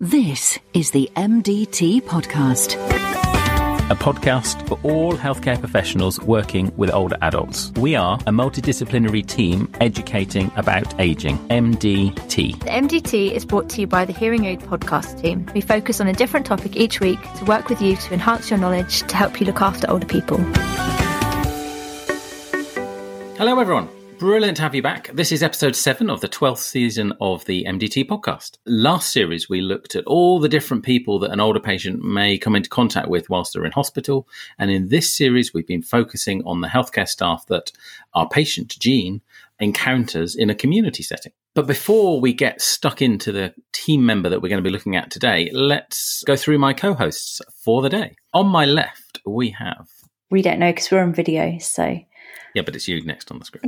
This is the MDT Podcast. A podcast for all healthcare professionals working with older adults. We are a multidisciplinary team educating about ageing. MDT. The MDT is brought to you by the Hearing Aid podcast team. We focus on a different topic each week to work with you to enhance your knowledge to help you look after older people. Hello everyone. Brilliant to have you back. This is episode 7 of the 12th season of the MDT podcast. Last series, we looked at all the different people that an older patient may come into contact with whilst they're in hospital. And in this series, we've been focusing on the healthcare staff that our patient, Jean, encounters in a community setting. But before we get stuck into the team member that we're going to be looking at today, let's go through my co-hosts for the day. On my left, we have... We don't know because we're on video, so... Yeah, but it's you next on the script.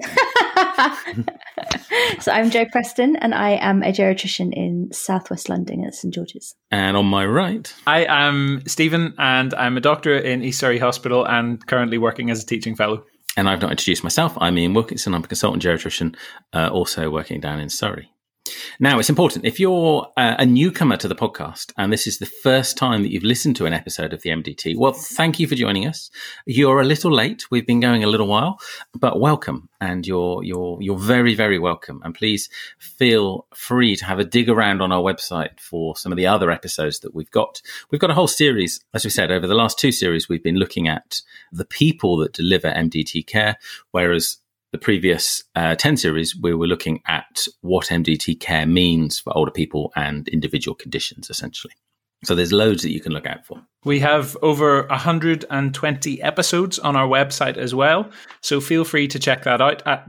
So I'm Jo Preston and I am a geriatrician in Southwest London at St George's. And on my right... I am Stephen and I'm a doctor in East Surrey Hospital and currently working as a teaching fellow. And I've not introduced myself. I'm Ian Wilkinson. I'm a consultant geriatrician, also working down in Surrey. Now, it's important. If you're a newcomer to the podcast and this is the first time that you've listened to an episode of the MDT, well, thank you for joining us. You're a little late. We've been going a little while, but welcome. And you're very, very welcome. And please feel free to have a dig around on our website for some of the other episodes that we've got. We've got a whole series, as we said, over the last 2 series, we've been looking at the people that deliver MDT care, whereas the previous 10 series, we were looking at what MDT care means for older people and individual conditions, essentially. So there's loads that you can look out for. We have over 120 episodes on our website as well. So feel free to check that out at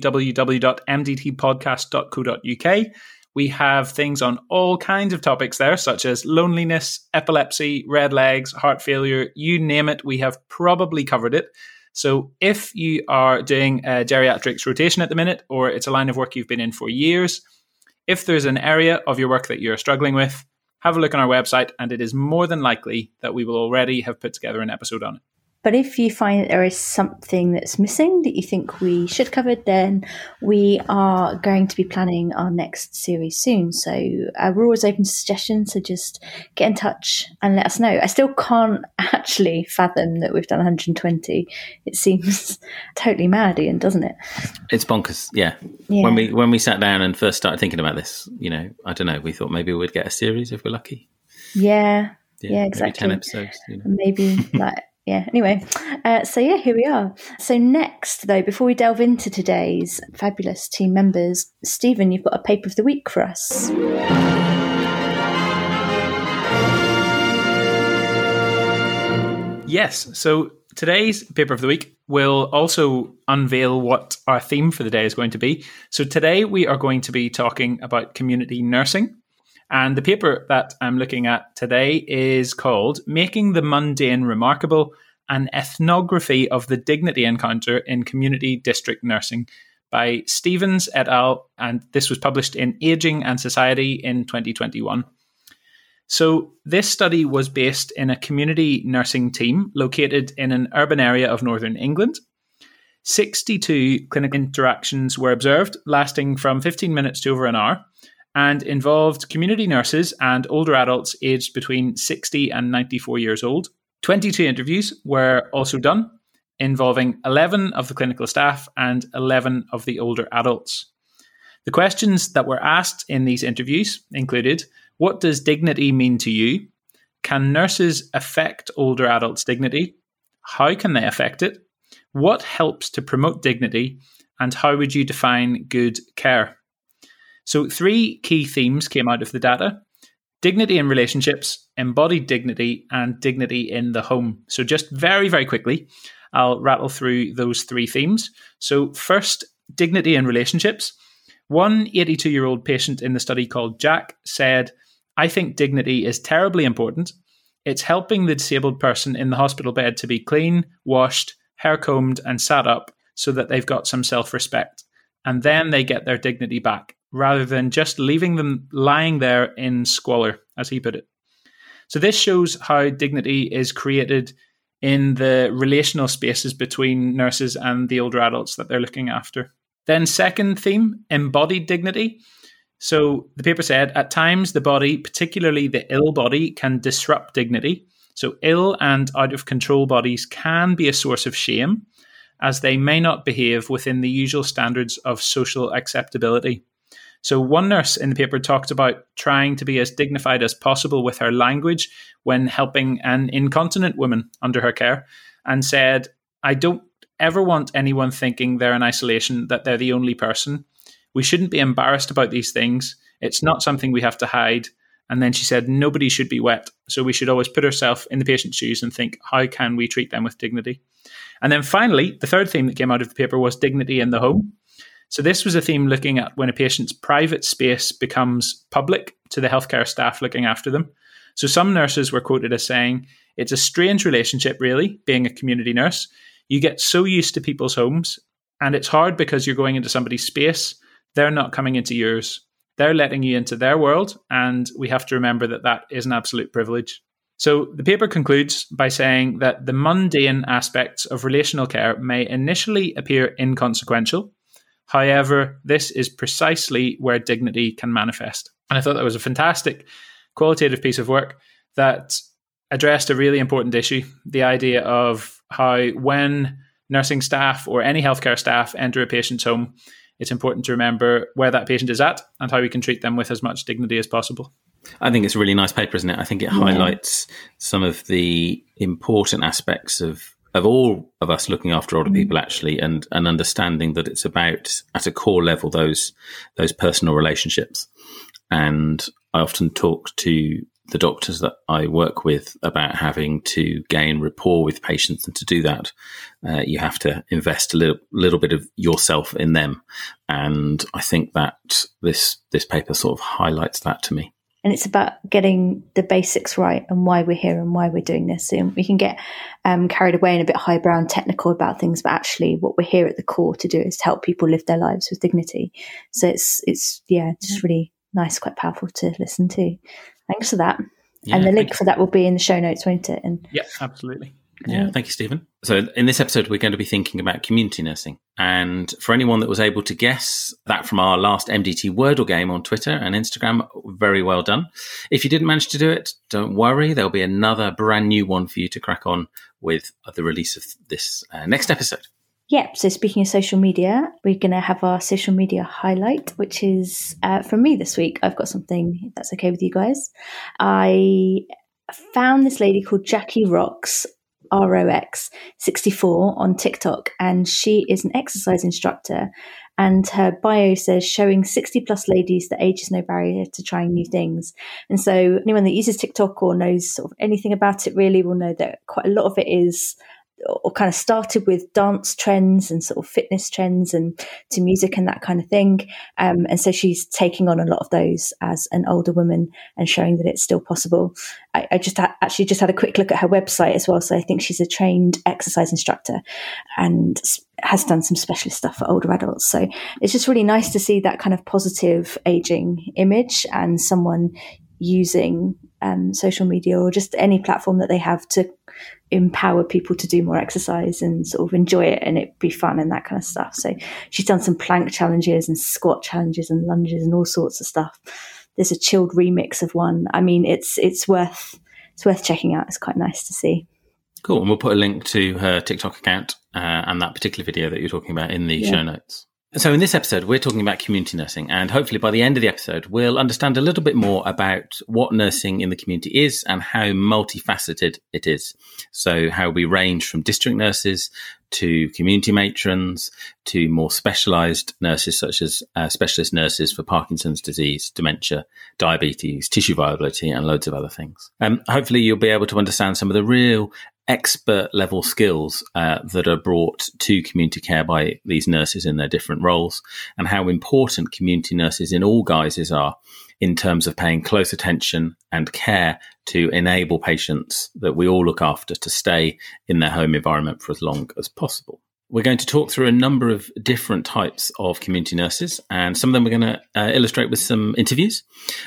www.mdtpodcast.co.uk. We have things on all kinds of topics there, such as loneliness, epilepsy, red legs, heart failure, you name it. We have probably covered it. So if you are doing a geriatrics rotation at the minute, or it's a line of work you've been in for years, if there's an area of your work that you're struggling with, have a look on our website, and it is more than likely that we will already have put together an episode on it. But if you find that there is something that's missing that you think we should cover, then we are going to be planning our next series soon. So we're always open to suggestions, so just get in touch and let us know. I still can't actually fathom that we've done 120. It seems totally mad, Ian, doesn't it? It's bonkers, yeah. When we sat down and first started thinking about this, I don't know, we thought maybe we'd get a series if we're lucky. Yeah, exactly. Maybe 10 episodes. Maybe anyway. Here we are. So next, though, before we delve into today's fabulous team members, Stephen, you've got a paper of the week for us. Yes. So today's paper of the week will also unveil what our theme for the day is going to be. So today we are going to be talking about community nursing. And the paper that I'm looking at today is called Making the Mundane Remarkable, an Ethnography of the Dignity Encounter in Community District Nursing by Stevens et al. And this was published in Aging and Society in 2021. So this study was based in a community nursing team located in an urban area of Northern England. 62 clinical interactions were observed, lasting from 15 minutes to over an hour, and involved community nurses and older adults aged between 60 and 94 years old. 22 interviews were also done, involving 11 of the clinical staff and 11 of the older adults. The questions that were asked in these interviews included, what does dignity mean to you? Can nurses affect older adults' dignity? How can they affect it? What helps to promote dignity? And how would you define good care? So 3 key themes came out of the data: dignity in relationships, embodied dignity, and dignity in the home. So just very, very quickly, I'll rattle through those 3 themes. So first, dignity in relationships. One 82-year-old patient in the study called Jack said, I think dignity is terribly important. It's helping the disabled person in the hospital bed to be clean, washed, hair combed, and sat up so that they've got some self-respect. And then they get their dignity back, rather than just leaving them lying there in squalor, as he put it. So this shows how dignity is created in the relational spaces between nurses and the older adults that they're looking after. Then second theme, embodied dignity. So the paper said, at times the body, particularly the ill body, can disrupt dignity. So ill and out of control bodies can be a source of shame, as they may not behave within the usual standards of social acceptability. So one nurse in the paper talked about trying to be as dignified as possible with her language when helping an incontinent woman under her care, and said, I don't ever want anyone thinking they're in isolation, that they're the only person. We shouldn't be embarrassed about these things. It's not something we have to hide. And then she said, nobody should be wet. So we should always put ourselves in the patient's shoes and think, how can we treat them with dignity? And then finally, the third theme that came out of the paper was dignity in the home. So this was a theme looking at when a patient's private space becomes public to the healthcare staff looking after them. So some nurses were quoted as saying, it's a strange relationship, really, being a community nurse. You get so used to people's homes, and it's hard because you're going into somebody's space. They're not coming into yours. They're letting you into their world, and we have to remember that that is an absolute privilege. So the paper concludes by saying that the mundane aspects of relational care may initially appear inconsequential. However, this is precisely where dignity can manifest. And I thought that was a fantastic qualitative piece of work that addressed a really important issue, the idea of how when nursing staff or any healthcare staff enter a patient's home, it's important to remember where that patient is at and how we can treat them with as much dignity as possible. I think it's a really nice paper, isn't it? I think it highlights some of the important aspects of all of us looking after older people, actually, and understanding that it's about, at a core level, those personal relationships. And I often talk to the doctors that I work with about having to gain rapport with patients, and to do that, you have to invest a little bit of yourself in them. And I think that this paper sort of highlights that to me. And it's about getting the basics right and why we're here and why we're doing this. So we can get carried away and a bit highbrow and technical about things, but actually what we're here at the core to do is to help people live their lives with dignity. So it's just really nice, quite powerful to listen to. Thanks for that. Yeah, and the link for that will be in the show notes, won't it? And yeah, absolutely. Yeah, thank you, Stephen. So in this episode, we're going to be thinking about community nursing. And for anyone that was able to guess that from our last MDT Wordle game on Twitter and Instagram, very well done. If you didn't manage to do it, don't worry. There'll be another brand new one for you to crack on with the release of this next episode. Yep. So speaking of social media, we're going to have our social media highlight, which is from me this week. I've got something, if that's okay with you guys. I found this lady called Jackie Rox, ROX 64 on TikTok, and she is an exercise instructor, and her bio says showing 60 plus ladies that age is no barrier to trying new things. And so anyone that uses TikTok or knows sort of anything about it really will know that quite a lot of it is, or kind of started with dance trends and sort of fitness trends and to music and that kind of thing. And so she's taking on a lot of those as an older woman and showing that it's still possible. I just had a quick look at her website as well. So I think she's a trained exercise instructor and has done some specialist stuff for older adults. So it's just really nice to see that kind of positive aging image and someone using social media or just any platform that they have to empower people to do more exercise and sort of enjoy it and it be fun and that kind of stuff. So she's done some plank challenges and squat challenges and lunges and all sorts of stuff. There's a chilled remix of one. I mean, it's worth checking out. It's quite nice to see. Cool. And we'll put a link to her TikTok account and that particular video that you're talking about in the show notes. So in this episode, we're talking about community nursing, and hopefully by the end of the episode, we'll understand a little bit more about what nursing in the community is and how multifaceted it is. So how we range from district nurses to community matrons to more specialised nurses, such as specialist nurses for Parkinson's disease, dementia, diabetes, tissue viability, and loads of other things. Hopefully you'll be able to understand some of the real expert level skills that are brought to community care by these nurses in their different roles, and how important community nurses in all guises are in terms of paying close attention and care to enable patients that we all look after to stay in their home environment for as long as possible. We're going to talk through a number of different types of community nurses, and some of them we're going to illustrate with some interviews.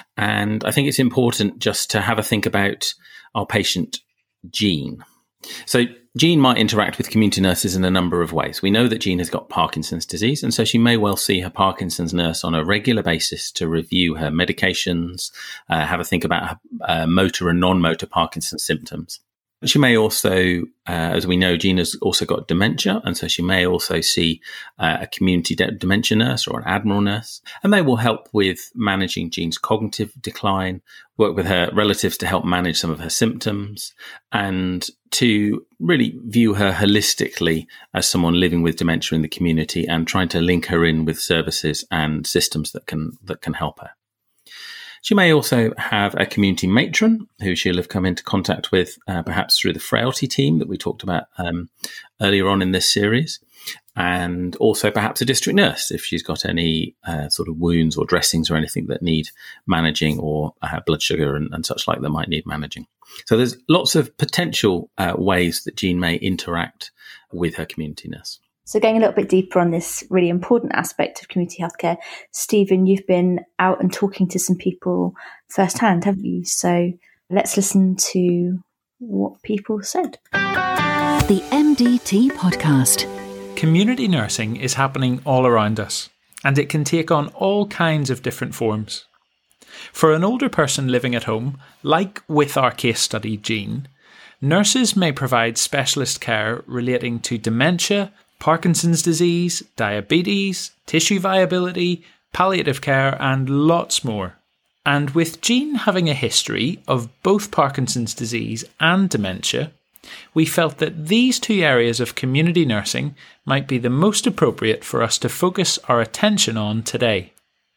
And I think it's important just to have a think about our patient, Jean. So Jean might interact with community nurses in a number of ways. We know that Jean has got Parkinson's disease, and so she may well see her Parkinson's nurse on a regular basis to review her medications, have a think about her motor and non-motor Parkinson's symptoms. She may also, as we know, Jean has also got dementia, and so she may also see a community dementia nurse or an Admiral nurse, and they will help with managing Jean's cognitive decline, work with her relatives to help manage some of her symptoms, and to really view her holistically as someone living with dementia in the community and trying to link her in with services and systems that can help her. She may also have a community matron who she'll have come into contact with, perhaps through the frailty team that we talked about earlier on in this series, and also perhaps a district nurse if she's got any sort of wounds or dressings or anything that need managing, or blood sugar and such like that might need managing. So there's lots of potential ways that Jean may interact with her community nurse. So going a little bit deeper on this really important aspect of community healthcare, Stephen, you've been out and talking to some people firsthand, haven't you? So let's listen to what people said. The MDT Podcast. Community nursing is happening all around us, and it can take on all kinds of different forms. For an older person living at home, like with our case study Jean, nurses may provide specialist care relating to dementia, Parkinson's disease, diabetes, tissue viability, palliative care, and lots more. And with Jean having a history of both Parkinson's disease and dementia, we felt that these two areas of community nursing might be the most appropriate for us to focus our attention on today.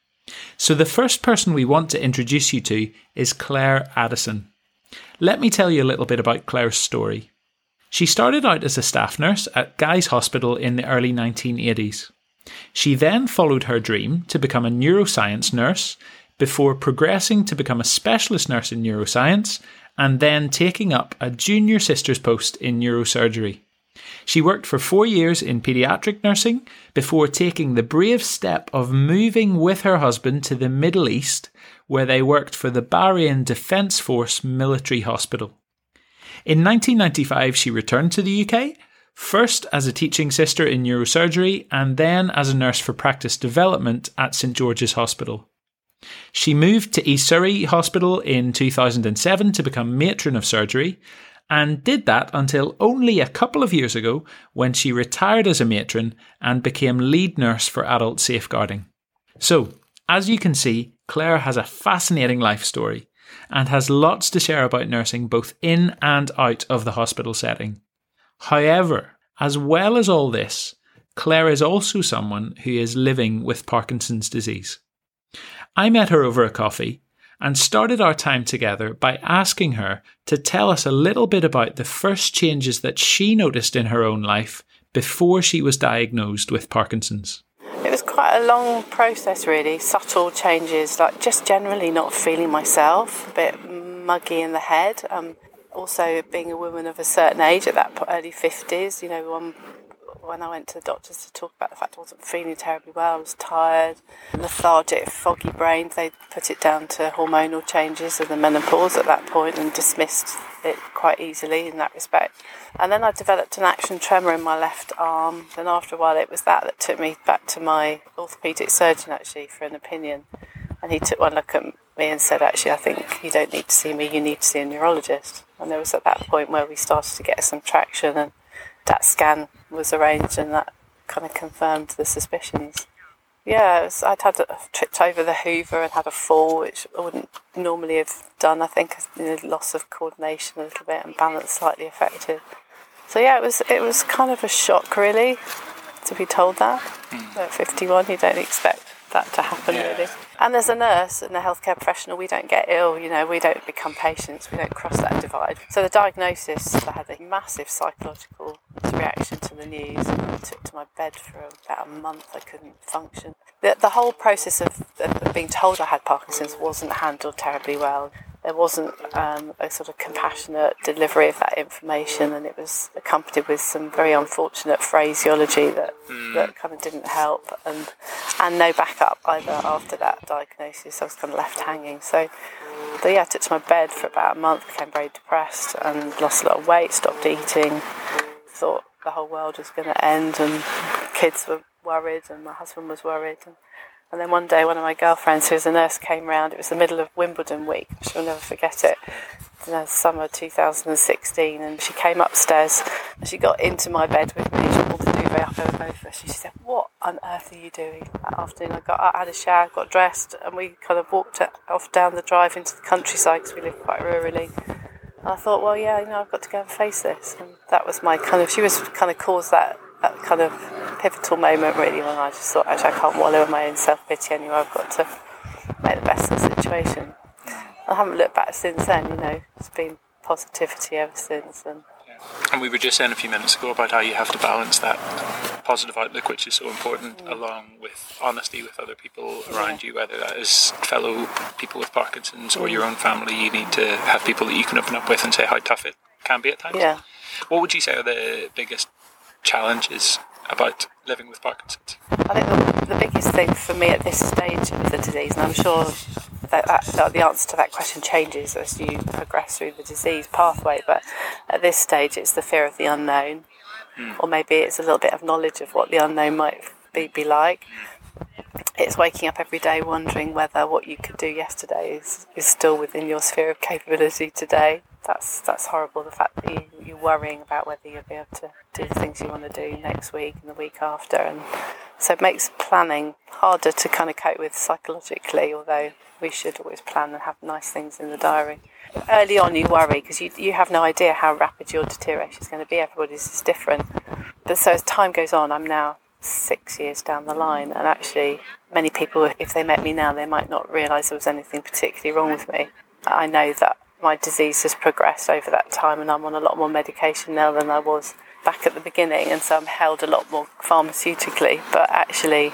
So the first person we want to introduce you to is Claire Addison. Let me tell you a little bit about Claire's story. She started out as a staff nurse at Guy's Hospital in the early 1980s. She then followed her dream to become a neuroscience nurse before progressing to become a specialist nurse in neuroscience and then taking up a junior sister's post in neurosurgery. She worked for 4 years in paediatric nursing before taking the brave step of moving with her husband to the Middle East, where they worked for the Bahrain Defence Force Military Hospital. In 1995, she returned to the UK, first as a teaching sister in neurosurgery and then as a nurse for practice development at St George's Hospital. She moved to East Surrey Hospital in 2007 to become matron of surgery, and did that until only a couple of years ago when she retired as a matron and became lead nurse for adult safeguarding. So, as you can see, Claire has a fascinating life story and has lots to share about nursing both in and out of the hospital setting. However, as well as all this, Claire is also someone who is living with Parkinson's disease. I met her over a coffee and started our time together by asking her to tell us a little bit about the first changes that she noticed in her own life before she was diagnosed with Parkinson's. It was quite a long process, really. Subtle changes, like just generally not feeling myself, a bit muggy in the head. Also, being a woman of a certain age at that early 50s, when I went to the doctors to talk about the fact I wasn't feeling terribly well, I was tired, lethargic, foggy brain. They put it down to hormonal changes of the menopause at that point and dismissed it quite easily in that respect. And then I developed an action tremor in my left arm, and after a while it was that took me back to my orthopaedic surgeon actually for an opinion, and he took one look at me and said, actually, I think you don't need to see me, you need to see a neurologist. And there was at that point where we started to get some traction, and that scan was arranged and that kind of confirmed the suspicions. Yeah, I'd had tripped over the Hoover and had a fall, which I wouldn't normally have done. I think loss of coordination a little bit and balance slightly affected. So yeah, it was kind of a shock really to be told that. At 51, you don't expect that to happen really. And as a nurse and a healthcare professional, we don't get ill, we don't become patients, we don't cross that divide. So the diagnosis, I had a massive psychological reaction to the news, and I took to my bed for about a month. I couldn't function. The whole process of being told I had Parkinson's wasn't handled terribly well. There wasn't a sort of compassionate delivery of that information, and it was accompanied with some very unfortunate phraseology that kind of didn't help, and no backup either after that diagnosis. I was kind of left hanging. So I took to my bed for about a month, became very depressed and lost a lot of weight, stopped eating, thought the whole world was going to end, and kids were worried and my husband was worried. And then one day one of my girlfriends who was a nurse came round. It was the middle of Wimbledon week. She'll never forget it. Summer 2016, and she came upstairs and she got into my bed with me. She pulled the duvet up over both of us. She said, "What on earth are you doing?" That afternoon I had a shower, got dressed, and we kind of walked off down the drive into the countryside because we live quite rurally. And I thought, well, yeah, I've got to go and face this. And that was my she was kind of caused that kind of pivotal moment really, when I just thought, actually I can't wallow in my own self-pity anymore. I've got to make the best of the situation. I haven't looked back since then, it's been positivity ever since. And we were just saying a few minutes ago about how you have to balance that positive outlook, which is so important, along with honesty with other people around you, whether that is fellow people with Parkinson's or your own family. You need to have people that you can open up with and say how tough it can be at times. Yeah. What would you say are the biggest challenges about living with Parkinson's? I think the biggest thing for me at this stage of the disease, and I'm sure that the answer to that question changes as you progress through the disease pathway, but at this stage it's the fear of the unknown, or maybe it's a little bit of knowledge of what the unknown might be like. It's waking up every day wondering whether what you could do yesterday is still within your sphere of capability today. That's horrible, the fact that you're worrying about whether you'll be able to do the things you want to do next week and the week after, and so it makes planning harder to kind of cope with psychologically, although we should always plan and have nice things in the diary. Early on you worry because you have no idea how rapid your deterioration is going to be. Everybody's is different. But so as time goes on, I'm now 6 years down the line, and actually many people, if they met me now, they might not realise there was anything particularly wrong with me. I know that my disease has progressed over that time, and I'm on a lot more medication now than I was back at the beginning, and so I'm held a lot more pharmaceutically, but actually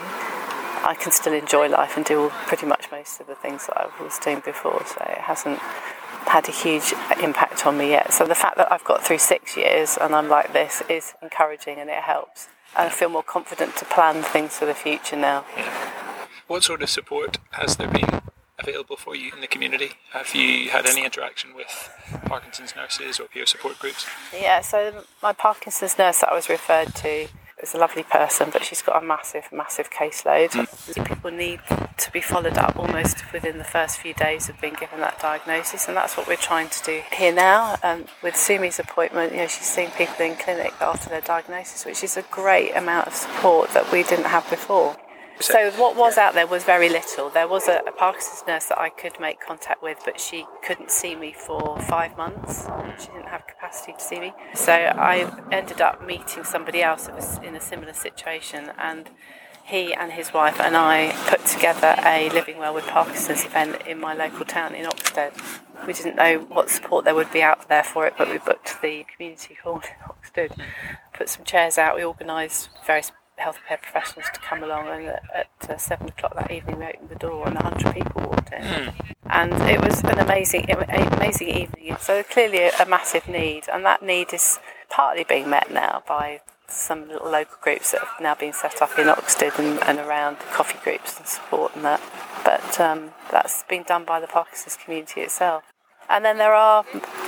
I can still enjoy life and do pretty much most of the things that I was doing before, so it hasn't had a huge impact on me yet. So the fact that I've got through 6 years and I'm like this is encouraging, and it helps. And I feel more confident to plan things for the future now. What sort of support has there been available for you in the community? Have you had any interaction with Parkinson's nurses or peer support groups? Yeah, so my Parkinson's nurse that I was referred to is a lovely person, but she's got a massive caseload. People need to be followed up almost within the first few days of being given that diagnosis, and that's what we're trying to do here now. With Sumi's appointment, she's seeing people in clinic after their diagnosis, which is a great amount of support that we didn't have before. So what was out there was very little. There was a Parkinson's nurse that I could make contact with, but she couldn't see me for 5 months. She didn't have capacity to see me. So I ended up meeting somebody else that was in a similar situation, and he and his wife and I put together a Living Well with Parkinson's event in my local town in Oxted. We didn't know what support there would be out there for it, but we booked the community hall in Oxted, put some chairs out, we organised various healthcare professionals to come along, and at 7 o'clock that evening we opened the door and 100 people walked in. And it was an amazing evening. So clearly a massive need, and that need is partly being met now by some little local groups that have now been set up in Oxted and around, coffee groups and support and that. But that's been done by the Parkinson's community itself. And then there are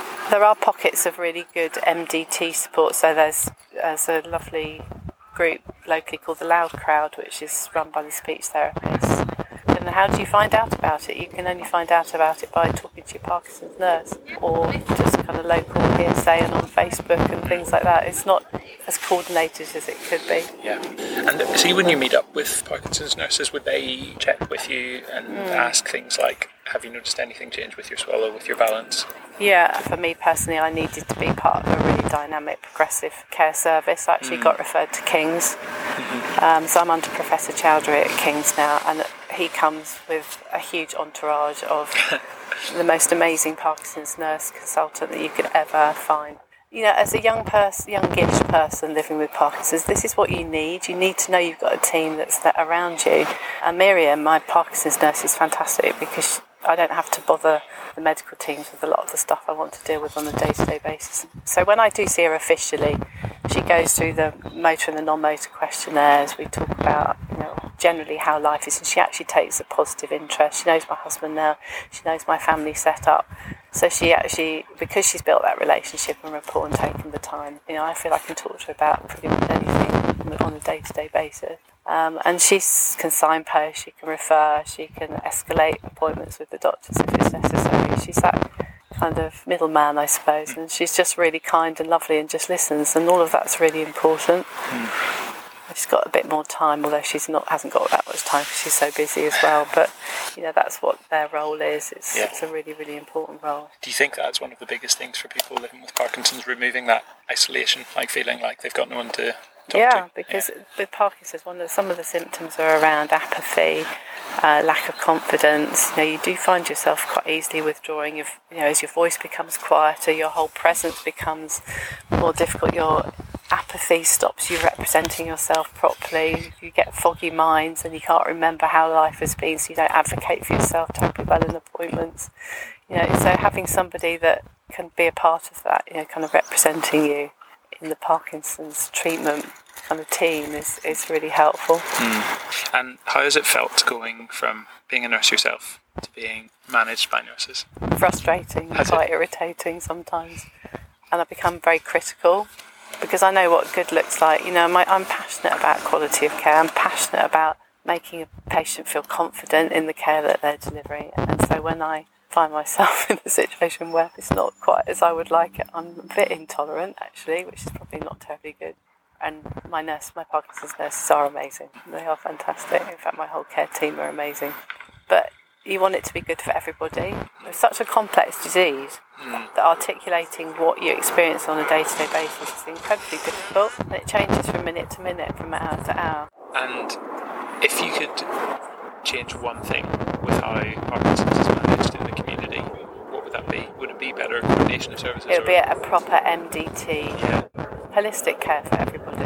pockets of really good MDT support. So there's a lovely group locally called the Loud Crowd, which is run by the speech therapists. And how do you find out about it? You can only find out about it by talking to your Parkinson's nurse, or just kind of local PSA and on Facebook and things like that. It's not as coordinated as it could be. Yeah. And see, when you meet up with Parkinson's nurses, would they check with you and ask things like, have you noticed anything change with your swallow, with your balance? Yeah, for me personally, I needed to be part of a really dynamic progressive care service. I actually got referred to King's. So I'm under Professor Chowdhury at King's now, and he comes with a huge entourage of the most amazing Parkinson's nurse consultant that you could ever find. As a youngish person living with Parkinson's, this is what you need. You need to know you've got a team that's there around you. And Miriam, my Parkinson's nurse, is fantastic because I don't have to bother the medical teams with a lot of the stuff I want to deal with on a day-to-day basis. So when I do see her officially, she goes through the motor and the non-motor questionnaires. We talk about, generally how life is, and she actually takes a positive interest. She knows my husband now. She knows my family set up. So she actually, because she's built that relationship and rapport and taken the time, I feel I can talk to her about pretty much anything on a day-to-day basis. And she can signpost, she can refer, she can escalate appointments with the doctors if it's necessary. She's that kind of middleman, I suppose, and she's just really kind and lovely and just listens, and all of that's really important. She's got a bit more time, although hasn't got that much time because she's so busy as well. But that's what their role is. It's a really, really important role. Do you think that's one of the biggest things for people living with Parkinson's, removing that isolation, like feeling like they've got no one to talk to? Yeah, because with Parkinson's, some of the symptoms are around apathy, lack of confidence. You do find yourself quite easily withdrawing. As your voice becomes quieter, your whole presence becomes more difficult. Your apathy stops you representing yourself properly. You get foggy minds and you can't remember how life has been, so you don't advocate for yourself terribly well in appointments. So having somebody that can be a part of that, kind of representing you in the Parkinson's treatment kind of team is really helpful. And how has it felt going from being a nurse yourself to being managed by nurses? Frustrating, quite irritating sometimes. And I've become very critical, because I know what good looks like. I'm passionate about quality of care. I'm passionate about making a patient feel confident in the care that they're delivering. And so when I find myself in a situation where it's not quite as I would like it, I'm a bit intolerant, actually, which is probably not terribly good. And my Parkinson's nurses are amazing. They are fantastic. In fact, my whole care team are amazing. But you want it to be good for everybody. It's such a complex disease that articulating what you experience on a day-to-day basis is incredibly difficult, and it changes from minute to minute, from hour to hour. And if you could change one thing with how Parkinson's is managed in the community, what would that be? Would it be better coordination of services? It would be a proper MDT, holistic care for everybody.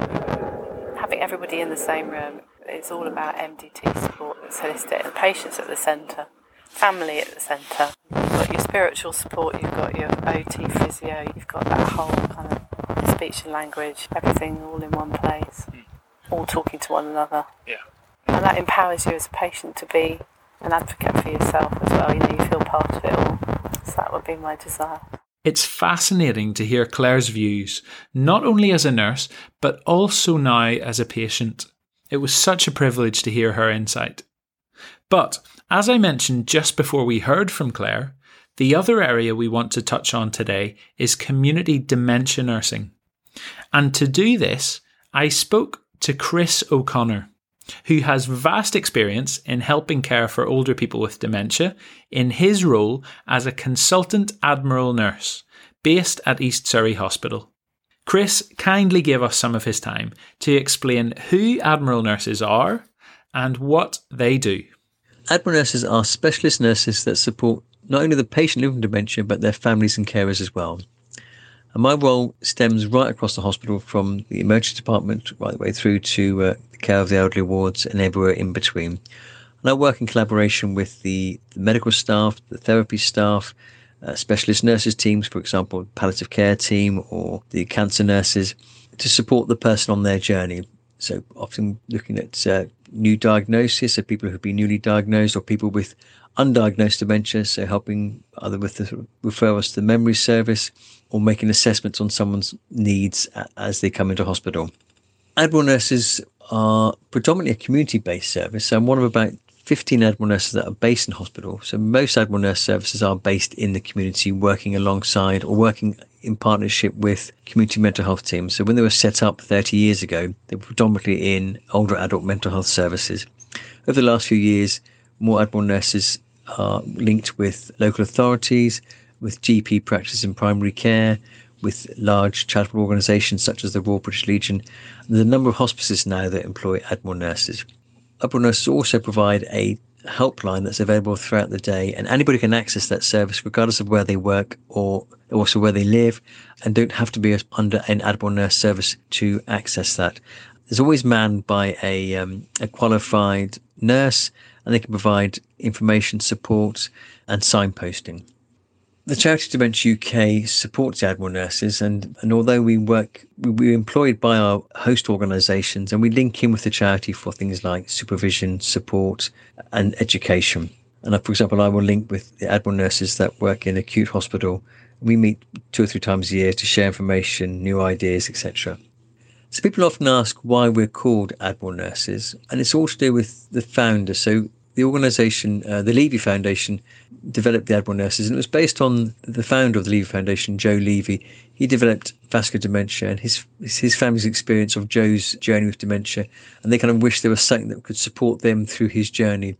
Having everybody in the same room. It's all about MDT support that's holistic, and patients at the centre, family at the centre. You've got your spiritual support, you've got your OT physio, you've got that whole kind of speech and language, everything all in one place, all talking to one another. Yeah. And that empowers you as a patient to be an advocate for yourself as well. You feel part of it all. So that would be my desire. It's fascinating to hear Claire's views, not only as a nurse, but also now as a patient. It was such a privilege to hear her insight. But, as I mentioned just before we heard from Claire, the other area we want to touch on today is community dementia nursing. And to do this, I spoke to Chris O'Connor, who has vast experience in helping care for older people with dementia in his role as a consultant Admiral nurse based at East Surrey Hospital. Chris kindly gave us some of his time to explain who Admiral nurses are and what they do. Admiral nurses are specialist nurses that support not only the patient living with dementia, but their families and carers as well. And my role stems right across the hospital, from the emergency department right the way through to the care of the elderly wards and everywhere in between. And I work in collaboration with the medical staff, the therapy staff, specialist nurses teams, for example, palliative care team or the cancer nurses, to support the person on their journey. So often looking at new diagnosis, so people who've been newly diagnosed or people with undiagnosed dementia, so helping either with the referrals to the memory service or making assessments on someone's needs as they come into hospital. Admiral nurses are predominantly a community-based service. So I'm one of about 15 Admiral nurses that are based in hospital. So most Admiral nurse services are based in the community, working alongside or working in partnership with community mental health teams. So when they were set up 30 years ago, they were predominantly in older adult mental health services. Over the last few years, more Admiral nurses are linked with local authorities, with GP practice in primary care, with large charitable organisations such as the Royal British Legion. And there's a number of hospices now that employ Admiral nurses. Admiral nurses also provide a helpline that's available throughout the day, and anybody can access that service regardless of where they work or also where they live, and don't have to be under an Admiral nurse service to access that. It's always manned by a qualified nurse, and they can provide information, support and signposting. The charity Dementia UK supports Admiral nurses, and although we're employed by our host organisations, and we link in with the charity for things like supervision, support and education. And for example, I will link with the Admiral nurses that work in acute hospital. We meet 2 or 3 times a year to share information, new ideas, etc. So people often ask why we're called Admiral nurses, and it's all to do with the founder. So the organisation, the Levy Foundation, developed the Admiral nurses, and it was based on the founder of the Levy Foundation, Joe Levy. He developed vascular dementia and his family's experience of Joe's journey with dementia, and they kind of wished there was something that could support them through his journey.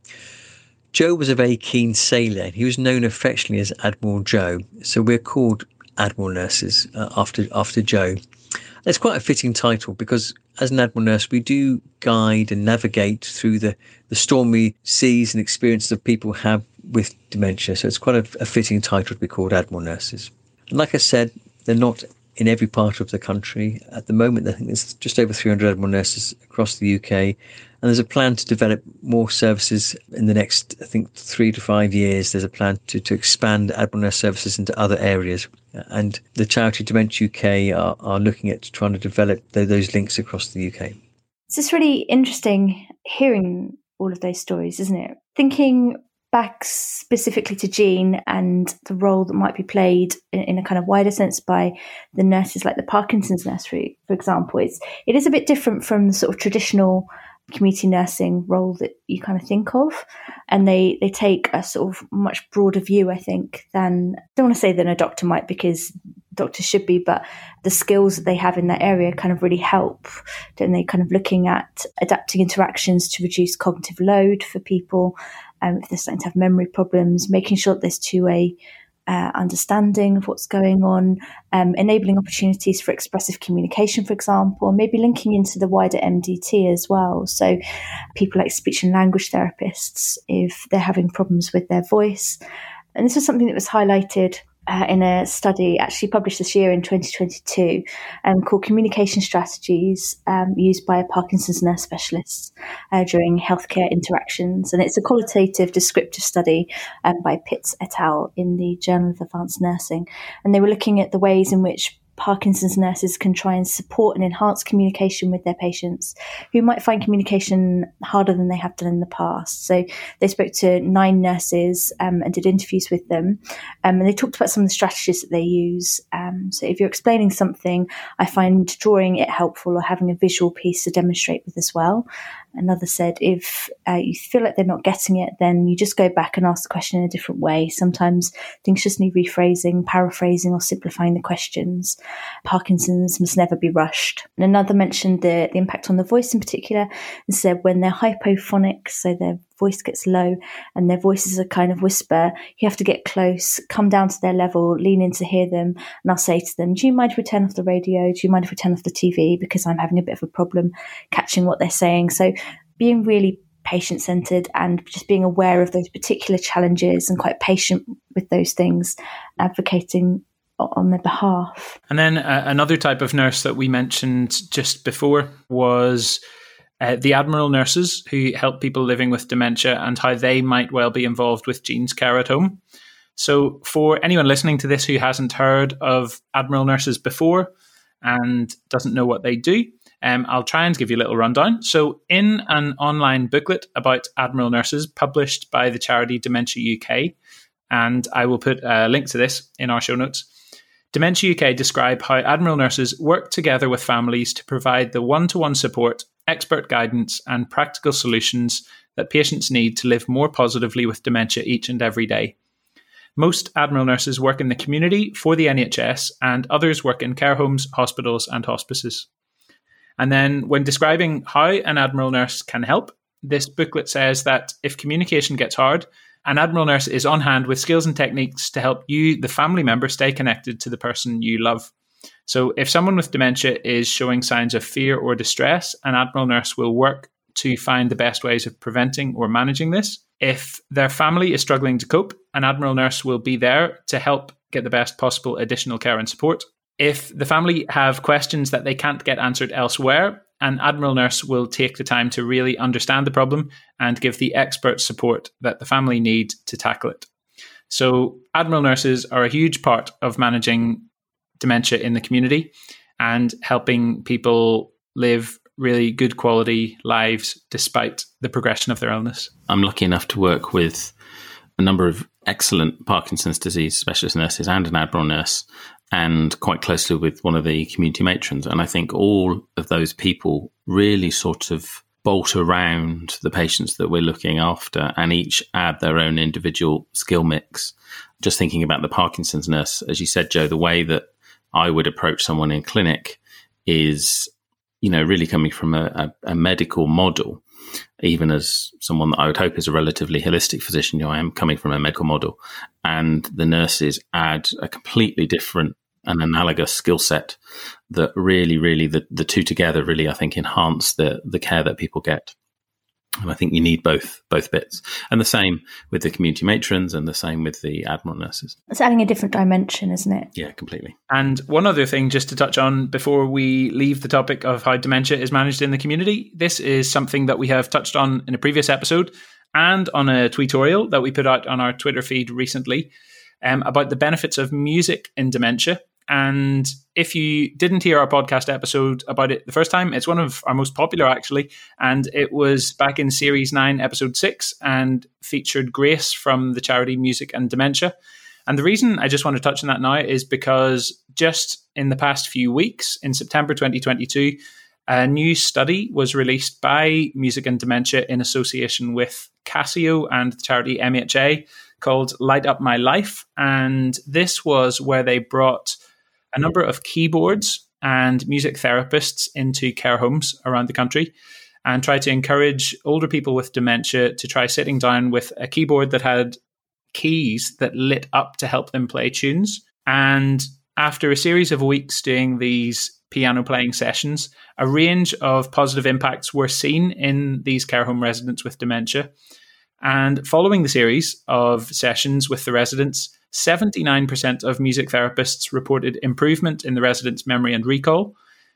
Joe was a very keen sailor. He was known affectionately as Admiral Joe, so we're called Admiral nurses after Joe. It's quite a fitting title because as an Admiral nurse, we do guide and navigate through the stormy seas and experiences that people have with dementia. So it's quite a fitting title to be called Admiral nurses. And like I said, they're not in every part of the country. At the moment, I think there's just over 300 Admiral nurses across the UK. And there's a plan to develop more services in the next, I think, 3 to 5 years. There's a plan to expand Admiral nurse services into other areas. And the charity Dementia UK are looking at trying to develop those links across the UK. It's just really interesting hearing all of those stories, isn't it? Thinking back specifically to Jean and the role that might be played in a kind of wider sense by the nurses like the Parkinson's nursery, for example, it is a bit different from the sort of traditional community nursing role that you kind of think of, and they take a sort of much broader view, I think, than, I don't want to say than a doctor might, because doctors should be, but the skills that they have in that area kind of really help. Don't they? Kind of looking at adapting interactions to reduce cognitive load for people, if they're starting to have memory problems, making sure that there's two-way understanding of what's going on, enabling opportunities for expressive communication, for example, and maybe linking into the wider MDT as well. So people like speech and language therapists, if they're having problems with their voice. And this was something that was highlighted in a study actually published this year in 2022 called Communication Strategies Used by Parkinson's Nurse Specialists During Healthcare Interactions. And it's a qualitative descriptive study by Pitts et al. In the Journal of Advanced Nursing. And they were looking at the ways in which Parkinson's nurses can try and support and enhance communication with their patients who might find communication harder than they have done in the past. So they spoke to 9 nurses and did interviews with them. And they talked about some of the strategies that they use. So if you're explaining something, I find drawing it helpful or having a visual piece to demonstrate with as well. Another said, if you feel like they're not getting it, then you just go back and ask the question in a different way. Sometimes things just need rephrasing, paraphrasing, or simplifying the questions. Parkinson's must never be rushed. And another mentioned the impact on the voice in particular, and said when they're hypophonic, so their voice gets low and their voice is a kind of whisper, you have to get close, come down to their level, lean in to hear them. And I'll say to them, do you mind if we turn off the radio? Do you mind if we turn off the TV? Because I'm having a bit of a problem catching what they're saying. So being really patient-centred and just being aware of those particular challenges and quite patient with those things, advocating on their behalf. And then another type of nurse that we mentioned just before was the Admiral nurses who help people living with dementia and how they might well be involved with Jean's care at home. So for anyone listening to this who hasn't heard of Admiral nurses before and doesn't know what they do, I'll try and give you a little rundown. So in an online booklet about Admiral nurses published by the charity Dementia UK, and I will put a link to this in our show notes, Dementia UK describe how Admiral nurses work together with families to provide the one-to-one support, expert guidance and practical solutions that patients need to live more positively with dementia each and every day. Most Admiral nurses work in the community for the NHS and others work in care homes, hospitals and hospices. And then when describing how an Admiral nurse can help, this booklet says that if communication gets hard, an Admiral nurse is on hand with skills and techniques to help you, the family member, stay connected to the person you love. So if someone with dementia is showing signs of fear or distress, an Admiral nurse will work to find the best ways of preventing or managing this. If their family is struggling to cope, an Admiral nurse will be there to help get the best possible additional care and support. If the family have questions that they can't get answered elsewhere, an Admiral nurse will take the time to really understand the problem and give the expert support that the family need to tackle it. So Admiral nurses are a huge part of managing dementia in the community and helping people live really good quality lives despite the progression of their illness. I'm lucky enough to work with a number of excellent Parkinson's disease specialist nurses and an Admiral nurse, and quite closely with one of the community matrons. And I think all of those people really sort of bolt around the patients that we're looking after and each add their own individual skill mix. Just thinking about the Parkinson's nurse, as you said, Joe, the way that I would approach someone in clinic is, really coming from a medical model. Even as someone that I would hope is a relatively holistic physician, I am coming from a medical model, and the nurses add a completely different and analogous skill set that really the two together really, I think, enhance the care that people get. And I think you need both bits. And the same with the community matrons and the same with the Admiral nurses. It's adding a different dimension, isn't it? Yeah, completely. And one other thing just to touch on before we leave the topic of how dementia is managed in the community. This is something that we have touched on in a previous episode and on a tweetorial that we put out on our Twitter feed recently about the benefits of music in dementia. And if you didn't hear our podcast episode about it the first time, it's one of our most popular, actually. And it was back in Series 9, Episode 6, and featured Grace from the charity Music and Dementia. And the reason I just want to touch on that now is because just in the past few weeks, in September 2022, a new study was released by Music and Dementia in association with Casio and the charity MHA called Light Up My Life. And this was where they brought a number of keyboards and music therapists into care homes around the country and tried to encourage older people with dementia to try sitting down with a keyboard that had keys that lit up to help them play tunes. And after a series of weeks doing these piano playing sessions, a range of positive impacts were seen in these care home residents with dementia. And following the series of sessions with the residents, 79% of music therapists reported improvement in the residents' memory and recall.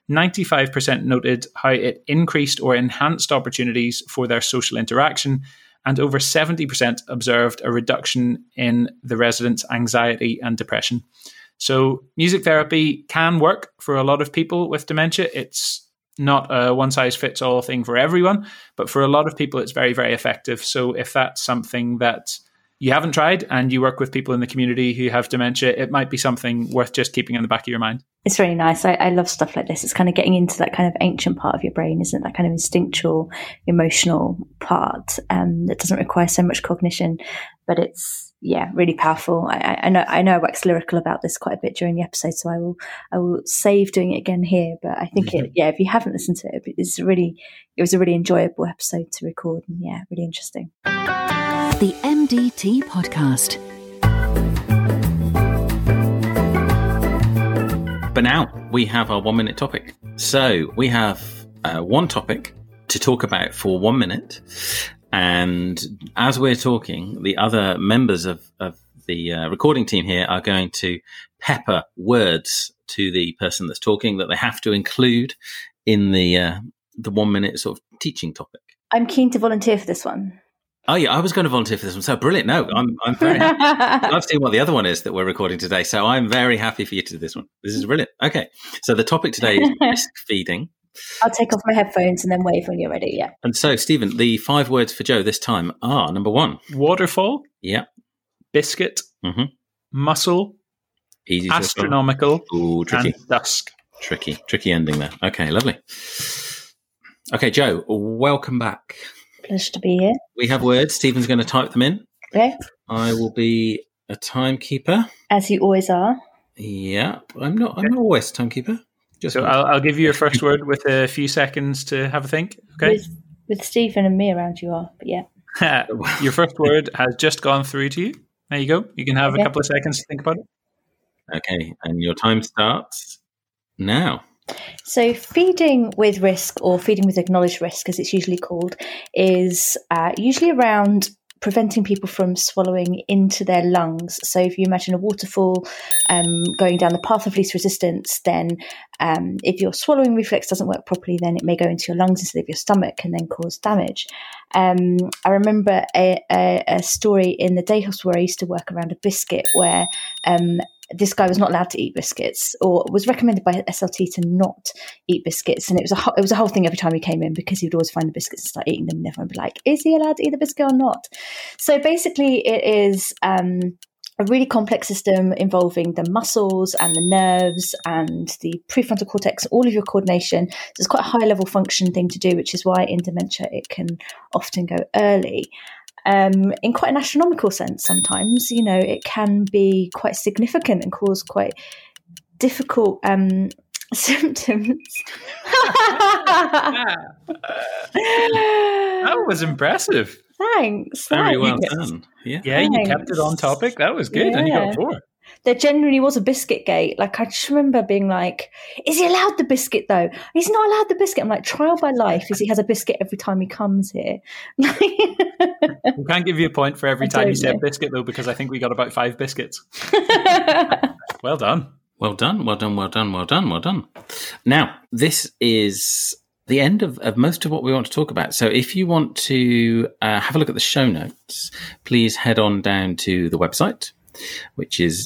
95% noted how it increased or enhanced opportunities for their social interaction. And over 70% observed a reduction in the residents' anxiety and depression. So music therapy can work for a lot of people with dementia. It's not a one-size-fits-all thing for everyone, but for a lot of people, it's very, very effective. So if that's something that you haven't tried and you work with people in the community who have dementia, it might be something worth just keeping in the back of your mind. It's really nice. I love stuff like this. It's kind of getting into that kind of ancient part of your brain, isn't it? That kind of instinctual, emotional part that doesn't require so much cognition, but it's, really powerful. I know I wax lyrical about this quite a bit during the episode, so I will save doing it again here. But I think if you haven't listened to it, it was a really enjoyable episode to record, and really interesting. The MDT Podcast. But now we have our 1 minute topic. So we have one topic to talk about for 1 minute. And as we're talking, the other members of the recording team here are going to pepper words to the person that's talking that they have to include in the 1 minute sort of teaching topic. I'm keen to volunteer for this one. Oh yeah, I was going to volunteer for this one. So brilliant. No, I'm very happy. I've seen what the other one is that we're recording today. So I'm very happy for you to do this one. This is brilliant. Okay. So the topic today is risk feeding. I'll take off my headphones and then wave when you're ready. Yeah. And so, Stephen, the 5 words for Joe this time are, number 1. Waterfall. Yeah. Biscuit. Mm-hmm. Muscle. Easy. Astronomical. Ooh, tricky. And dusk. Tricky ending there. Okay, lovely. Okay, Joe, welcome back. Pleasure to be here. We have words. Stephen's going to type them in. Okay. I will be a timekeeper. As you always are. Yeah, I'm not always a timekeeper. So I'll give you your first word with a few seconds to have a think. Okay. With Stephen and me around, you are. But yeah. Your first word has just gone through to you. There you go. You can have a couple of seconds to think about it. Okay, and your time starts now. So feeding with risk, or feeding with acknowledged risk, as it's usually called, is usually around preventing people from swallowing into their lungs. So if you imagine a waterfall going down the path of least resistance, then if your swallowing reflex doesn't work properly, then it may go into your lungs instead of your stomach and then cause damage. I remember a story in the day hospital where I used to work around a biscuit where this guy was not allowed to eat biscuits, or was recommended by SLT to not eat biscuits. And it was a whole thing every time he came in, because he would always find the biscuits and start eating them, and everyone would be like, is he allowed to eat the biscuit or not? So basically it is a really complex system involving the muscles and the nerves and the prefrontal cortex, all of your coordination. So it's quite a high level function thing to do, which is why in dementia it can often go early. In quite an astronomical sense sometimes, it can be quite significant and cause quite difficult symptoms. That was impressive. Thanks. Very well done. Yeah, you kept it on topic. That was good. And you got 4. There genuinely was a biscuit gate. Like, I just remember being like, is he allowed the biscuit though? He's not allowed the biscuit. I'm like, trial by life is he has a biscuit every time he comes here. We can't give you a point for every time you say biscuit though, because I think we got about 5 biscuits. Well done. Well done, well done, well done, well done, well done. Now, this is the end of most of what we want to talk about. So if you want to have a look at the show notes, please head on down to the website, which is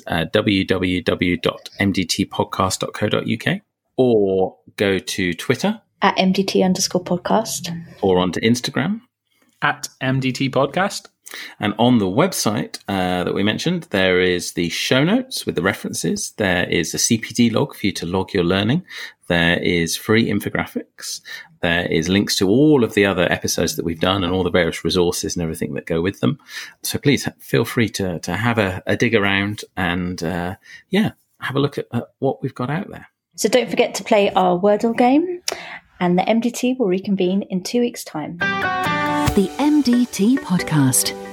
www.mdtpodcast.co.uk, or go to Twitter at MDT_podcast, or onto Instagram at MDT Podcast. And on the website that we mentioned, there is the show notes with the references. There is a CPD log for you to log your learning. There is free infographics. There is links to all of the other episodes that we've done and all the various resources and everything that go with them. So please feel free to have a dig around and, have a look at what we've got out there. So don't forget to play our Wordle game, and the MDT will reconvene in 2 weeks' time. The MDT Podcast.